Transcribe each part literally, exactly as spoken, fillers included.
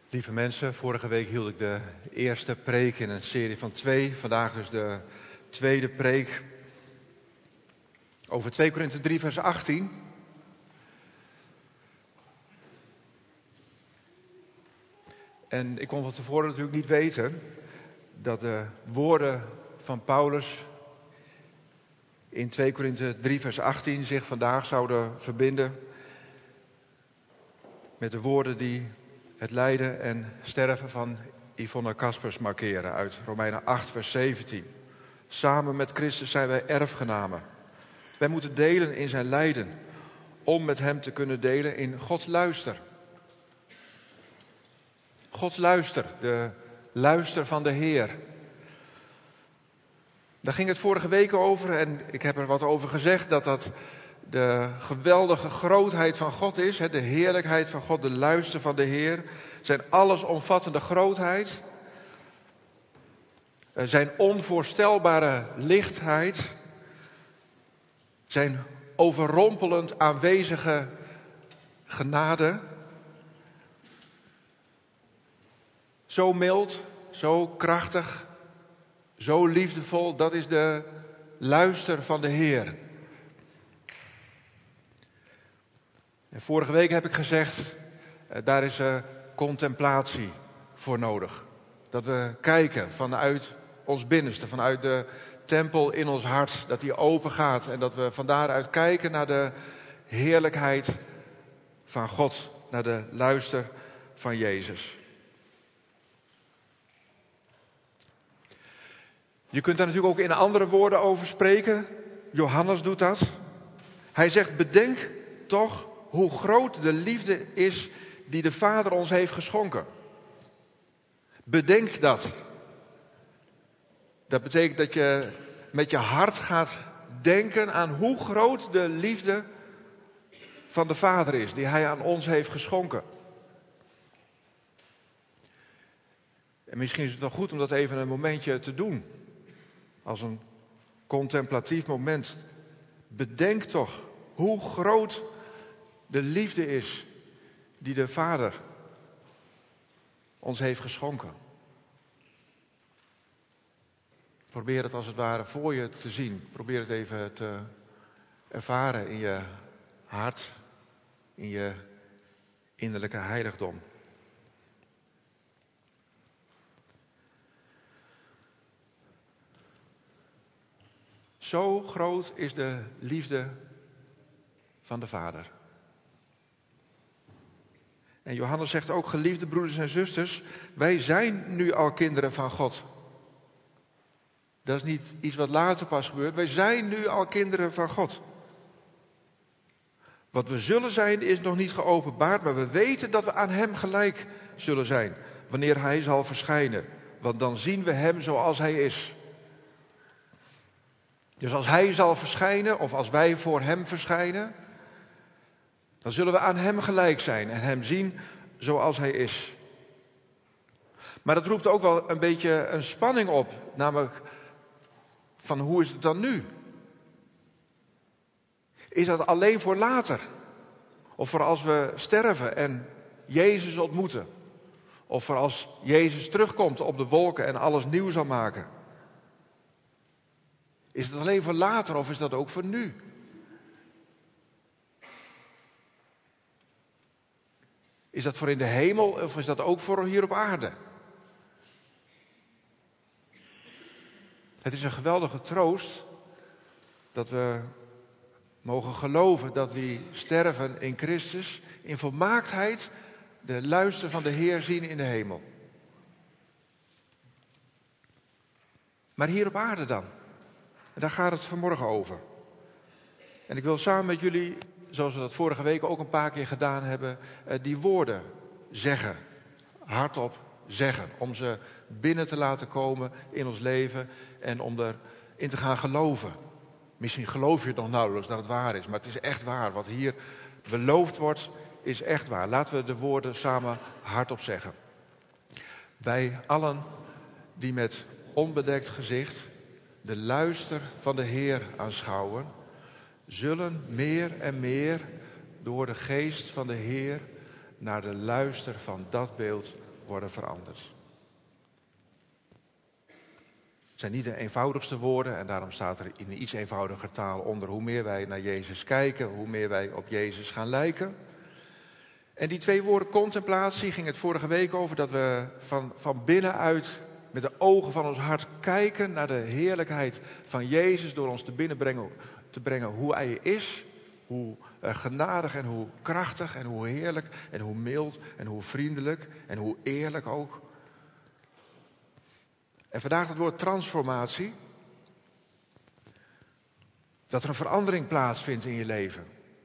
Lieve mensen, vorige week hield ik de eerste preek in een serie van twee. Vandaag dus de tweede preek over twee Korinthe drie vers achttien. En ik kon van tevoren natuurlijk niet weten dat de woorden van Paulus in twee Korinthe drie vers achttien zich vandaag zouden verbinden met de woorden die het lijden en sterven van Yvonne Kaspers markeren uit Romeinen acht vers zeventien. Samen met Christus zijn wij erfgenamen. Wij moeten delen in zijn lijden, om met hem te kunnen delen in Gods luister. Gods luister, de luister van de Heer. Daar ging het vorige week over en ik heb er wat over gezegd, dat dat de geweldige grootheid van God is, de heerlijkheid van God, de luister van de Heer, zijn allesomvattende grootheid, zijn onvoorstelbare lichtheid, zijn overrompelend aanwezige genade. Zo mild, zo krachtig, zo liefdevol, dat is de luister van de Heer. En vorige week heb ik gezegd, daar is uh, contemplatie voor nodig. Dat we kijken vanuit ons binnenste, vanuit de tempel in ons hart, dat die open gaat. En dat we van daaruit kijken naar de heerlijkheid van God, naar de luister van Jezus. Je kunt daar natuurlijk ook in andere woorden over spreken. Johannes doet dat. Hij zegt, bedenk toch hoe groot de liefde is die de Vader ons heeft geschonken. Bedenk dat. Dat betekent dat je met je hart gaat denken aan hoe groot de liefde van de Vader is, die hij aan ons heeft geschonken. En misschien is het wel goed om dat even een momentje te doen. Als een contemplatief moment. Bedenk toch hoe groot de liefde is die de Vader ons heeft geschonken. Probeer het als het ware voor je te zien. Probeer het even te ervaren in je hart, in je innerlijke heiligdom. Zo groot is de liefde van de Vader. En Johannes zegt ook, geliefde broeders en zusters, wij zijn nu al kinderen van God. Dat is niet iets wat later pas gebeurt. Wij zijn nu al kinderen van God. Wat we zullen zijn is nog niet geopenbaard, maar we weten dat we aan hem gelijk zullen zijn, wanneer hij zal verschijnen. Want dan zien we hem zoals hij is. Dus als hij zal verschijnen, of als wij voor hem verschijnen, dan zullen we aan hem gelijk zijn en hem zien zoals hij is. Maar dat roept ook wel een beetje een spanning op, namelijk van hoe is het dan nu? Is dat alleen voor later? Of voor als we sterven en Jezus ontmoeten? Of voor als Jezus terugkomt op de wolken en alles nieuw zal maken? Is het alleen voor later of is dat ook voor nu? Is dat voor in de hemel of is dat ook voor hier op aarde? Het is een geweldige troost dat we mogen geloven dat wie sterven in Christus in volmaaktheid de luister van de Heer zien in de hemel. Maar hier op aarde dan? En daar gaat het vanmorgen over. En ik wil samen met jullie, zoals we dat vorige week ook een paar keer gedaan hebben, die woorden zeggen, hardop zeggen. Om ze binnen te laten komen in ons leven en om erin te gaan geloven. Misschien geloof je het nog nauwelijks dat het waar is, maar het is echt waar. Wat hier beloofd wordt, is echt waar. Laten we de woorden samen hardop zeggen. Wij allen die met onbedekt gezicht de luister van de Heer aanschouwen, zullen meer en meer door de geest van de Heer naar de luister van dat beeld worden veranderd. Het zijn niet de eenvoudigste woorden en daarom staat er in een iets eenvoudiger taal onder: hoe meer wij naar Jezus kijken, hoe meer wij op Jezus gaan lijken. En die twee woorden contemplatie ging het vorige week over dat we van, van binnenuit met de ogen van ons hart kijken naar de heerlijkheid van Jezus door ons te binnenbrengen te brengen hoe hij is, hoe uh, genadig en hoe krachtig en hoe heerlijk en hoe mild en hoe vriendelijk en hoe eerlijk ook. En vandaag het woord transformatie. Dat er een verandering plaatsvindt in je leven.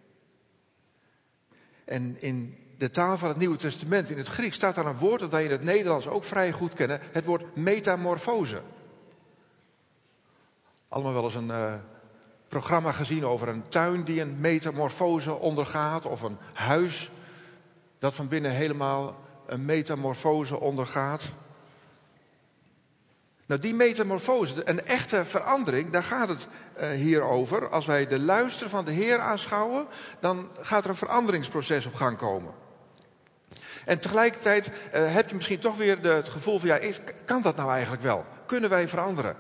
En in de taal van het Nieuwe Testament, in het Grieks, staat daar een woord dat wij in het Nederlands ook vrij goed kennen. Het woord metamorfose. Allemaal wel eens een uh, programma gezien over een tuin die een metamorfose ondergaat. Of een huis dat van binnen helemaal een metamorfose ondergaat. Nou, die metamorfose, een echte verandering, daar gaat het uh, hier over. Als wij de luister van de Heer aanschouwen, dan gaat er een veranderingsproces op gang komen. En tegelijkertijd uh, heb je misschien toch weer de, het gevoel van, ja, is, kan dat nou eigenlijk wel? Kunnen wij veranderen?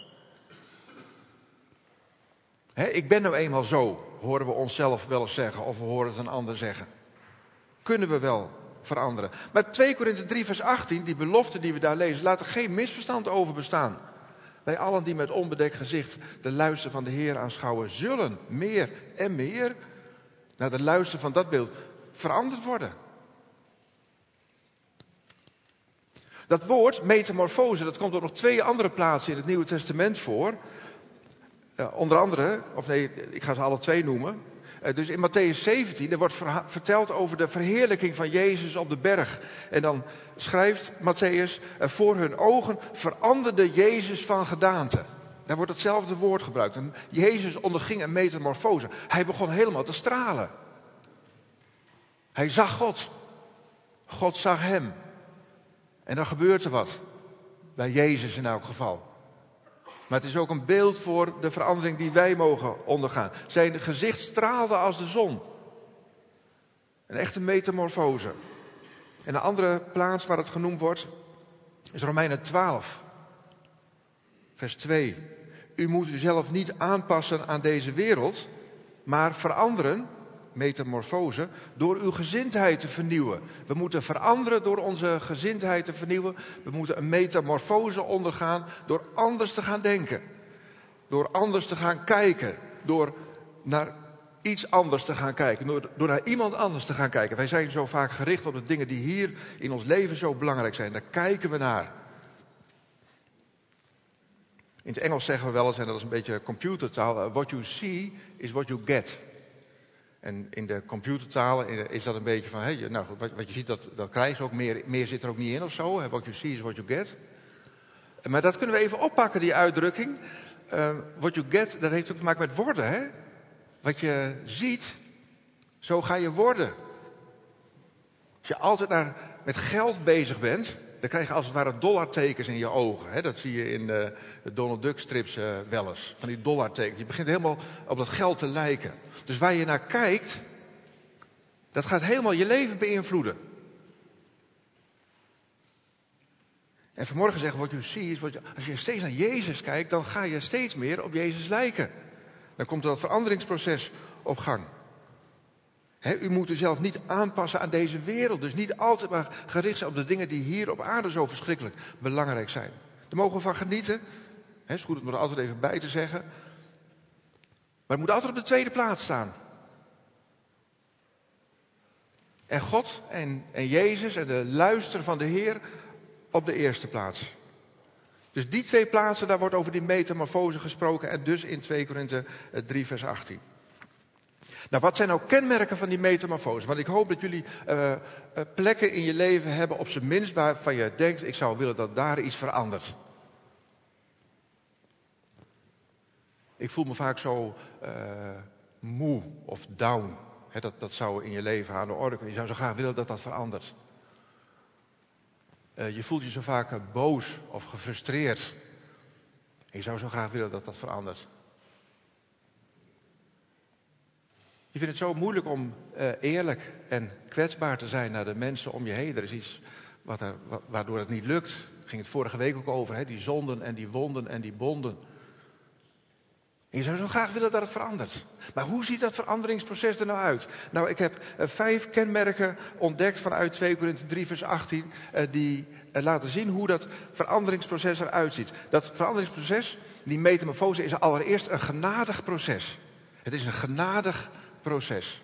Hè, ik ben nou eenmaal zo, horen we onszelf wel eens zeggen, of we horen het een ander zeggen. Kunnen we wel veranderen? Maar twee Korinthe drie vers achttien, die belofte die we daar lezen, laat er geen misverstand over bestaan. Wij allen die met onbedekt gezicht de luister van de Heer aanschouwen, zullen meer en meer naar de luister van dat beeld veranderd worden. Dat woord metamorfose, dat komt op nog twee andere plaatsen in het Nieuwe Testament voor. Uh, onder andere, of nee, ik ga ze alle twee noemen. Uh, dus in Matthäus zeventien, er wordt verha- verteld over de verheerlijking van Jezus op de berg. En dan schrijft Matthäus, uh, voor hun ogen veranderde Jezus van gedaante. Daar wordt hetzelfde woord gebruikt. En Jezus onderging een metamorfose. Hij begon helemaal te stralen. Hij zag God. God zag hem. En dan gebeurt er wat. Bij Jezus in elk geval. Maar het is ook een beeld voor de verandering die wij mogen ondergaan. Zijn gezicht straalde als de zon. Een echte metamorfose. En de andere plaats waar het genoemd wordt is Romeinen twaalf. Vers twee. U moet uzelf niet aanpassen aan deze wereld, maar veranderen, metamorfose, door uw gezindheid te vernieuwen. We moeten veranderen door onze gezindheid te vernieuwen. We moeten een metamorfose ondergaan door anders te gaan denken. Door anders te gaan kijken. Door naar iets anders te gaan kijken. Door, door naar iemand anders te gaan kijken. Wij zijn zo vaak gericht op de dingen die hier in ons leven zo belangrijk zijn. Daar kijken we naar. In het Engels zeggen we wel eens, en dat is een beetje computertaal, what you see is what you get. En in de computertaal is dat een beetje van, hey, nou, wat, wat je ziet, dat, dat krijg je ook, meer, meer zit er ook niet in of zo. What you see is what you get. Maar dat kunnen we even oppakken, die uitdrukking. Uh, what you get, dat heeft ook te maken met worden. Hè? Wat je ziet, zo ga je worden. Als je altijd naar, met geld bezig bent, dan krijg je als het ware dollartekens in je ogen. Hè? Dat zie je in de, de Donald Duck strips uh, wel eens. Van die dollartekens. Je begint helemaal op dat geld te lijken. Dus waar je naar kijkt, dat gaat helemaal je leven beïnvloeden. En vanmorgen zeggen, wat je ziet, is, als je steeds naar Jezus kijkt, dan ga je steeds meer op Jezus lijken. Dan komt er dat veranderingsproces op gang. He, u moet uzelf niet aanpassen aan deze wereld. Dus niet altijd maar gericht zijn op de dingen die hier op aarde zo verschrikkelijk belangrijk zijn. Daar mogen we van genieten. Het is goed om er altijd even bij te zeggen. Maar het moet altijd op de tweede plaats staan. En God en, en Jezus en de luister van de Heer op de eerste plaats. Dus die twee plaatsen, daar wordt over die metamorfose gesproken. En dus in twee Korinthe drie vers achttien. Nou, wat zijn nou kenmerken van die metamorfose? Want ik hoop dat jullie uh, uh, plekken in je leven hebben, op zijn minst waarvan je denkt, ik zou willen dat daar iets verandert. Ik voel me vaak zo uh, moe of down. He, dat, dat zou in je leven aan de orde kunnen. Je zou zo graag willen dat dat verandert. Uh, je voelt je zo vaak uh, boos of gefrustreerd. Je zou zo graag willen dat dat verandert. Je vindt het zo moeilijk om uh, eerlijk en kwetsbaar te zijn naar de mensen om je heen. Er is iets wat er, waardoor het niet lukt. Ging het vorige week ook over, hè? Die zonden en die wonden en die bonden. En je zou zo graag willen dat het verandert. Maar hoe ziet dat veranderingsproces er nou uit? Nou, ik heb uh, vijf kenmerken ontdekt vanuit twee Korinthe drie vers achttien... Uh, die uh, laten zien hoe dat veranderingsproces eruit ziet. Dat veranderingsproces, die metamorfose, is allereerst een genadig proces. Het is een genadig proces.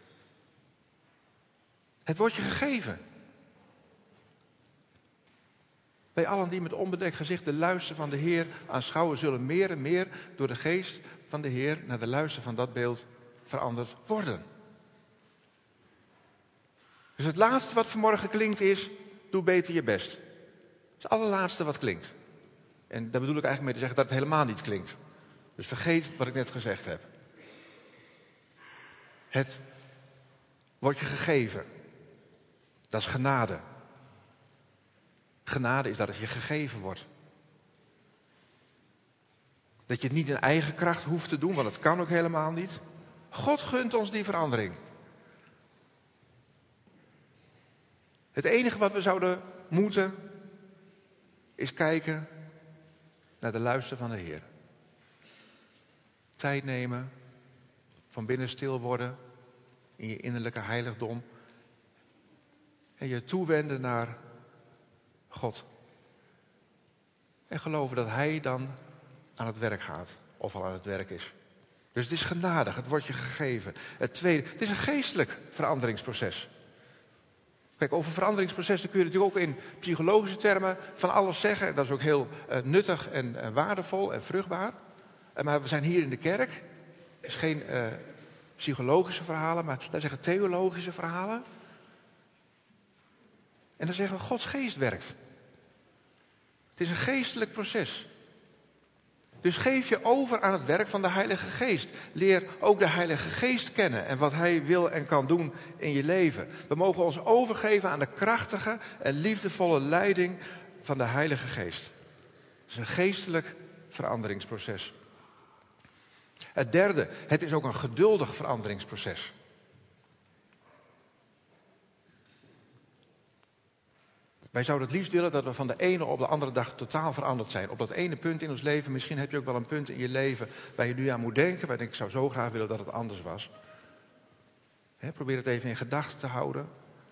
Het wordt je gegeven. Wij allen die met onbedekt gezicht de luister van de Heer aanschouwen, zullen meer en meer door de geest van de Heer naar de luister van dat beeld veranderd worden. Dus het laatste wat vanmorgen klinkt is, doe beter je best. Dat is het allerlaatste wat klinkt. En daar bedoel ik eigenlijk mee te zeggen dat het helemaal niet klinkt. Dus vergeet wat ik net gezegd heb. Het wordt je gegeven. Dat is genade. Genade is dat het je gegeven wordt. Dat je het niet in eigen kracht hoeft te doen, want dat kan ook helemaal niet. God gunt ons die verandering. Het enige wat we zouden moeten, is kijken naar de luister van de Heer. Tijd nemen, van binnen stil worden, in je innerlijke heiligdom. En je toewenden naar God. En geloven dat Hij dan aan het werk gaat. Of al aan het werk is. Dus het is genadig, het wordt je gegeven. Het tweede, het is een geestelijk veranderingsproces. Kijk, over veranderingsprocessen kun je natuurlijk ook in psychologische termen van alles zeggen. Dat is ook heel uh, nuttig en uh, waardevol en vruchtbaar. Uh, maar we zijn hier in de kerk. Het is geen uh, psychologische verhalen, maar laten we zeggen theologische verhalen. En dan zeggen we, Gods geest werkt. Het is een geestelijk proces. Dus geef je over aan het werk van de Heilige Geest. Leer ook de Heilige Geest kennen en wat Hij wil en kan doen in je leven. We mogen ons overgeven aan de krachtige en liefdevolle leiding van de Heilige Geest. Het is een geestelijk veranderingsproces. Het derde, het is ook een geduldig veranderingsproces. Wij zouden het liefst willen dat we van de ene op de andere dag totaal veranderd zijn. Op dat ene punt in ons leven, misschien heb je ook wel een punt in je leven waar je nu aan moet denken. Waar je denkt, ik zou zo graag willen dat het anders was. He, probeer het even in gedachten te houden.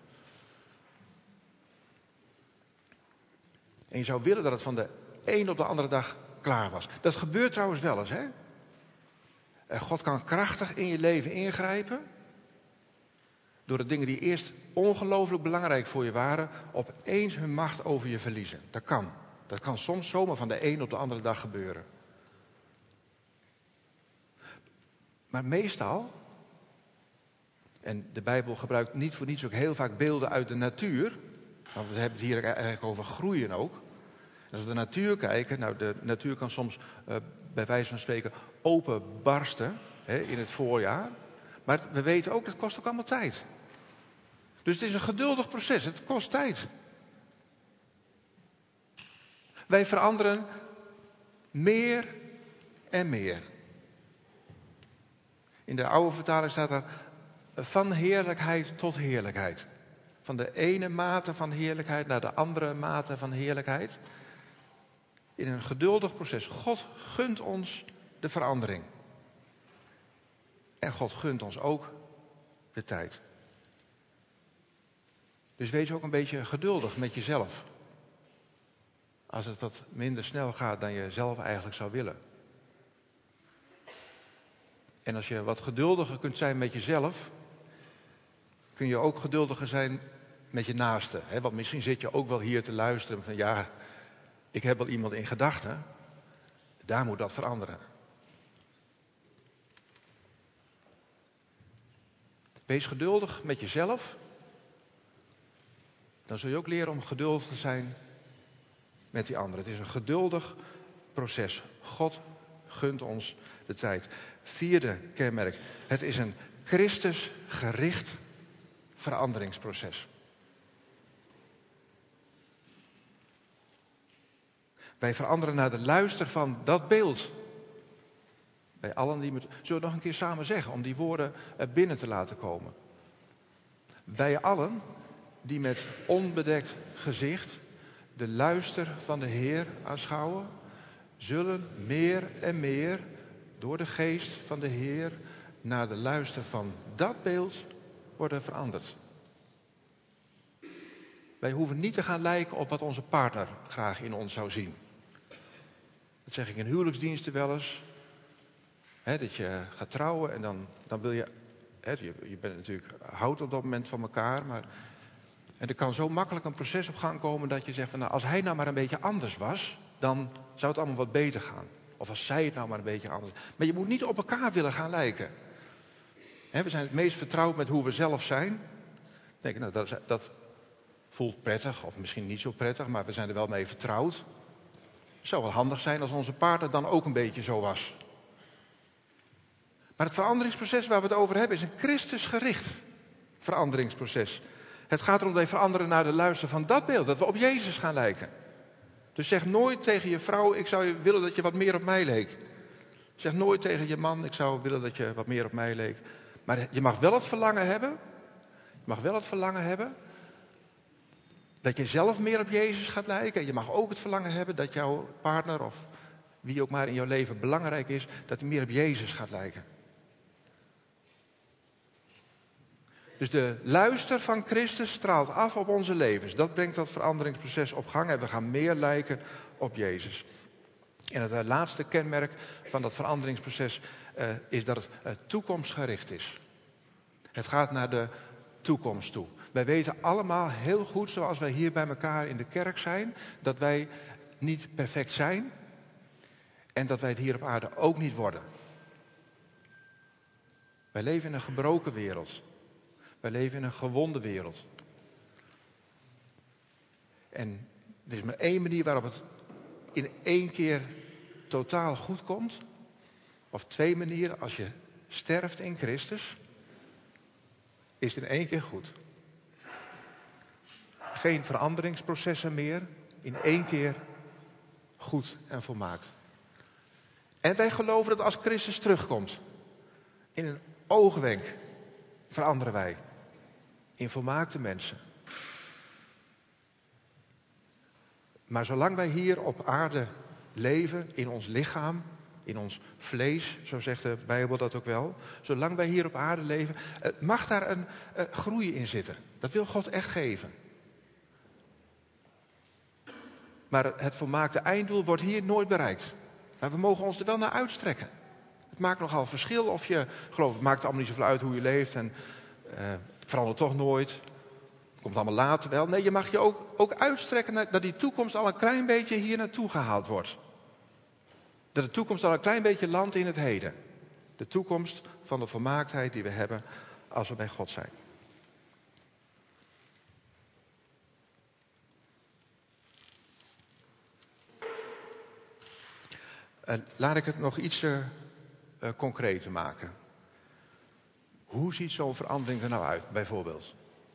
En je zou willen dat het van de ene op de andere dag klaar was. Dat gebeurt trouwens wel eens, hè? God kan krachtig in je leven ingrijpen. Door de dingen die eerst ongelooflijk belangrijk voor je waren, opeens hun macht over je verliezen. Dat kan. Dat kan soms zomaar van de een op de andere dag gebeuren. Maar meestal, en de Bijbel gebruikt niet voor niets ook heel vaak beelden uit de natuur. Want we hebben het hier eigenlijk over groeien ook. En als we de natuur kijken, nou de natuur kan soms uh, bij wijze van spreken openbarsten hè, in het voorjaar. Maar we weten ook, dat kost ook allemaal tijd. Dus het is een geduldig proces, het kost tijd. Wij veranderen meer en meer. In de oude vertaling staat er van heerlijkheid tot heerlijkheid. Van de ene mate van heerlijkheid naar de andere mate van heerlijkheid. In een geduldig proces. God gunt ons de verandering. En God gunt ons ook de tijd. Dus wees ook een beetje geduldig met jezelf. Als het wat minder snel gaat dan je zelf eigenlijk zou willen. En als je wat geduldiger kunt zijn met jezelf, kun je ook geduldiger zijn met je naaste. Hè? Want misschien zit je ook wel hier te luisteren van ja, ik heb wel iemand in gedachten. Daar moet dat veranderen. Wees geduldig met jezelf. Dan zul je ook leren om geduldig te zijn met die anderen. Het is een geduldig proces. God gunt ons de tijd. Vierde kenmerk. Het is een Christusgericht veranderingsproces. Wij veranderen naar de luister van dat beeld. Bij allen die met... Zullen we het nog een keer samen zeggen om die woorden binnen te laten komen? Wij allen die met onbedekt gezicht de luister van de Heer aanschouwen, zullen meer en meer door de geest van de Heer naar de luister van dat beeld worden veranderd. Wij hoeven niet te gaan lijken op wat onze partner graag in ons zou zien. Dat zeg ik in huwelijksdiensten wel eens. He, dat je gaat trouwen en dan, dan wil je, he, je... Je bent natuurlijk, houdt op dat moment van elkaar. Maar, en er kan zo makkelijk een proces op gang komen dat je zegt van nou, als hij nou maar een beetje anders was, dan zou het allemaal wat beter gaan. Of als zij het nou maar een beetje anders. Maar je moet niet op elkaar willen gaan lijken. He, we zijn het meest vertrouwd met hoe we zelf zijn. Denk, nou, dat, dat voelt prettig, of misschien niet zo prettig, maar we zijn er wel mee vertrouwd. Het zou wel handig zijn als onze partner dan ook een beetje zo was. Maar het veranderingsproces waar we het over hebben is een Christusgericht veranderingsproces. Het gaat erom dat we veranderen naar de luister van dat beeld, dat we op Jezus gaan lijken. Dus zeg nooit tegen je vrouw, ik zou willen dat je wat meer op mij leek. Zeg nooit tegen je man, ik zou willen dat je wat meer op mij leek. Maar je mag wel het verlangen hebben, je mag wel het verlangen hebben dat je zelf meer op Jezus gaat lijken. En je mag ook het verlangen hebben dat jouw partner of wie ook maar in jouw leven belangrijk is, dat hij meer op Jezus gaat lijken. Dus de luister van Christus straalt af op onze levens. Dat brengt dat veranderingsproces op gang en we gaan meer lijken op Jezus. En het laatste kenmerk van dat veranderingsproces uh, is dat het uh, toekomstgericht is. Het gaat naar de toekomst toe. Wij weten allemaal heel goed, zoals wij hier bij elkaar in de kerk zijn, dat wij niet perfect zijn en dat wij het hier op aarde ook niet worden. Wij leven in een gebroken wereld. Wij leven in een gewonde wereld. En er is maar één manier waarop het in één keer totaal goed komt. Of twee manieren, als je sterft in Christus, is het in één keer goed. Geen veranderingsprocessen meer, in één keer goed en volmaakt. En wij geloven dat als Christus terugkomt, in een oogwenk veranderen wij in volmaakte mensen. Maar zolang wij hier op aarde leven, in ons lichaam, in ons vlees, zo zegt de Bijbel dat ook wel. Zolang wij hier op aarde leven, mag daar een uh, groei in zitten. Dat wil God echt geven. Maar het volmaakte einddoel wordt hier nooit bereikt. Maar we mogen ons er wel naar uitstrekken. Het maakt nogal verschil of je gelooft, het maakt allemaal niet zoveel uit hoe je leeft en uh, het verandert toch nooit. Het komt allemaal later wel. Nee, je mag je ook, ook uitstrekken naar, dat die toekomst al een klein beetje hier naartoe gehaald wordt. Dat de toekomst al een klein beetje landt in het heden. De toekomst van de volmaaktheid die we hebben als we bij God zijn. Uh, laat ik het nog iets uh, uh, concreter maken. Hoe ziet zo'n verandering er nou uit, bijvoorbeeld?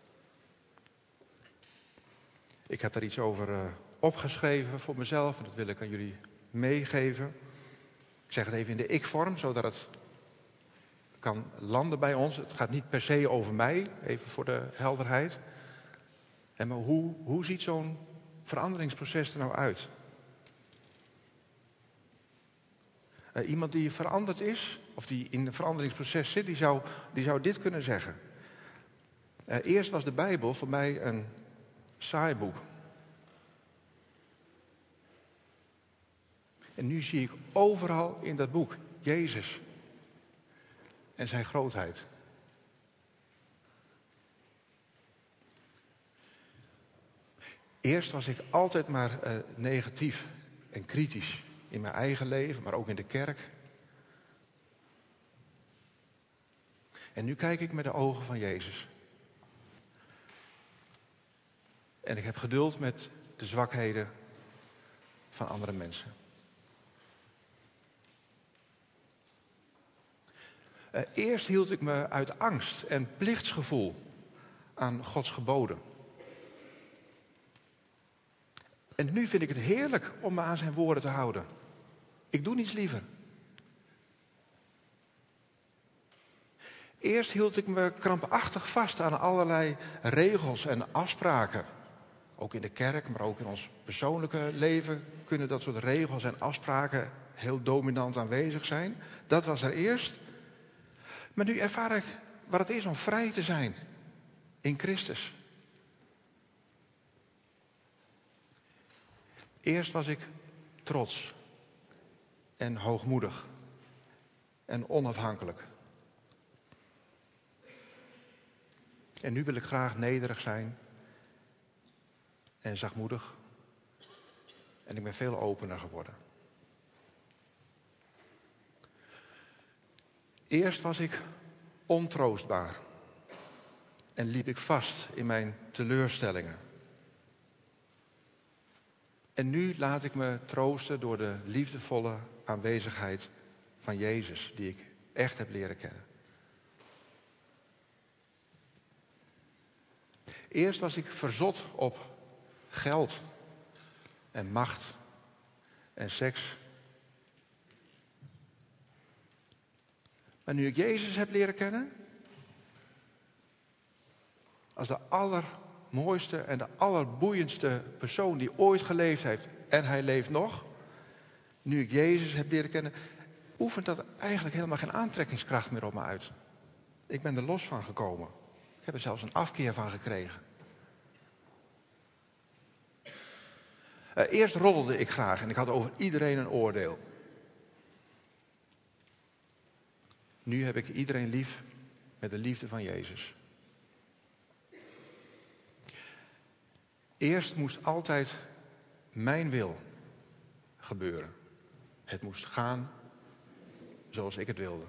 Ik heb daar iets over uh, opgeschreven voor mezelf en dat wil ik aan jullie meegeven. Ik zeg het even in de ik-vorm, zodat het kan landen bij ons. Het gaat niet per se over mij, even voor de helderheid. En maar hoe, hoe ziet zo'n veranderingsproces er nou uit? Uh, iemand die veranderd is, of die in een veranderingsproces zit, die zou, die zou dit kunnen zeggen. Uh, eerst was de Bijbel voor mij een saai boek. En nu zie ik overal in dat boek Jezus en zijn grootheid. Eerst was ik altijd maar uh, negatief en kritisch in mijn eigen leven, maar ook in de kerk. En nu kijk ik met de ogen van Jezus. En ik heb geduld met de zwakheden van andere mensen. Uh, eerst hield ik me uit angst en plichtsgevoel aan Gods geboden. En nu vind ik het heerlijk om me aan zijn woorden te houden. Ik doe niets liever. Eerst hield ik me krampachtig vast aan allerlei regels en afspraken. Ook in de kerk, maar ook in ons persoonlijke leven kunnen dat soort regels en afspraken heel dominant aanwezig zijn. Dat was er eerst. Maar nu ervaar ik wat het is om vrij te zijn in Christus. Eerst was ik trots en hoogmoedig en onafhankelijk. En nu wil ik graag nederig zijn en zachtmoedig. En ik ben veel opener geworden. Eerst was ik ontroostbaar en liep ik vast in mijn teleurstellingen. En nu laat ik me troosten door de liefdevolle aanwezigheid van Jezus, die ik echt heb leren kennen. Eerst was ik verzot op geld en macht en seks. Maar nu ik Jezus heb leren kennen, als de allermooiste en de allerboeiendste persoon die ooit geleefd heeft, en hij leeft nog, nu ik Jezus heb leren kennen, oefent dat eigenlijk helemaal geen aantrekkingskracht meer op me uit. Ik ben er los van gekomen. Ik heb er zelfs een afkeer van gekregen. Uh, eerst roddelde ik graag en ik had over iedereen een oordeel. Nu heb ik iedereen lief met de liefde van Jezus. Eerst moest altijd mijn wil gebeuren. Het moest gaan zoals ik het wilde.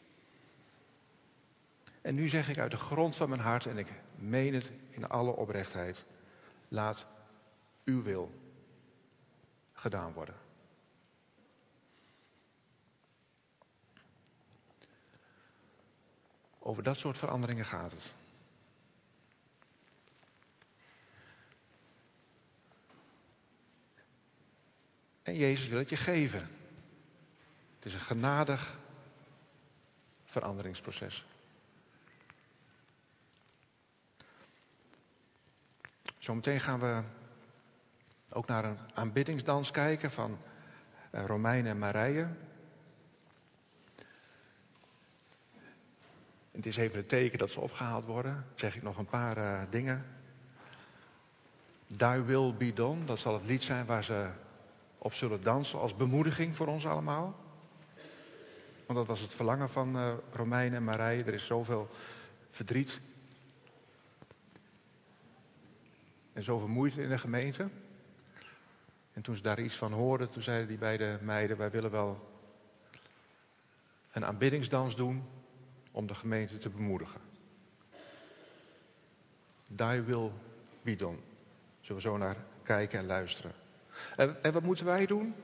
En nu zeg ik uit de grond van mijn hart, en ik meen het in alle oprechtheid, laat uw wil gedaan worden. Over dat soort veranderingen gaat het. En Jezus wil het je geven. Het is een genadig veranderingsproces. Zometeen gaan we ook naar een aanbiddingsdans kijken van uh, Romein en Marije. Het is even het teken dat ze opgehaald worden. Zeg ik nog een paar uh, dingen. Thy will be done, dat zal het lied zijn waar ze op zullen dansen als bemoediging voor ons allemaal. Want dat was het verlangen van uh, Romein en Marije. Er is zoveel verdriet en zoveel moeite in de gemeente. En toen ze daar iets van hoorden, toen zeiden die beide meiden, wij willen wel een aanbiddingsdans doen om de gemeente te bemoedigen. Thy will be done. Zullen we zo naar kijken en luisteren. En, en wat moeten wij doen?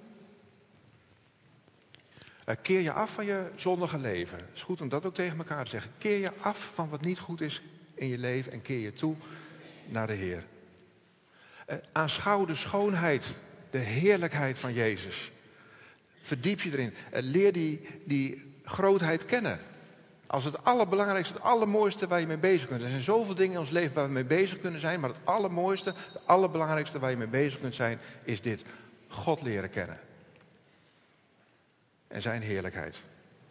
Uh, keer je af van je zondige leven. Het is goed om dat ook tegen elkaar te zeggen. Keer je af van wat niet goed is in je leven en keer je toe naar de Heer. Uh, aanschouw de schoonheid, de heerlijkheid van Jezus. Verdiep je erin. Uh, leer die, die grootheid kennen. Als het allerbelangrijkste, het allermooiste waar je mee bezig kunt. Er zijn zoveel dingen in ons leven waar we mee bezig kunnen zijn. Maar het allermooiste, het allerbelangrijkste waar je mee bezig kunt zijn, is dit. God leren kennen. En zijn heerlijkheid.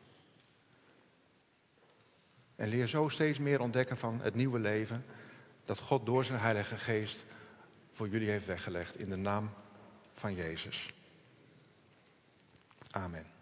En leer zo steeds meer ontdekken van het nieuwe leven dat God door zijn Heilige Geest voor jullie heeft weggelegd. In de naam van Jezus. Amen.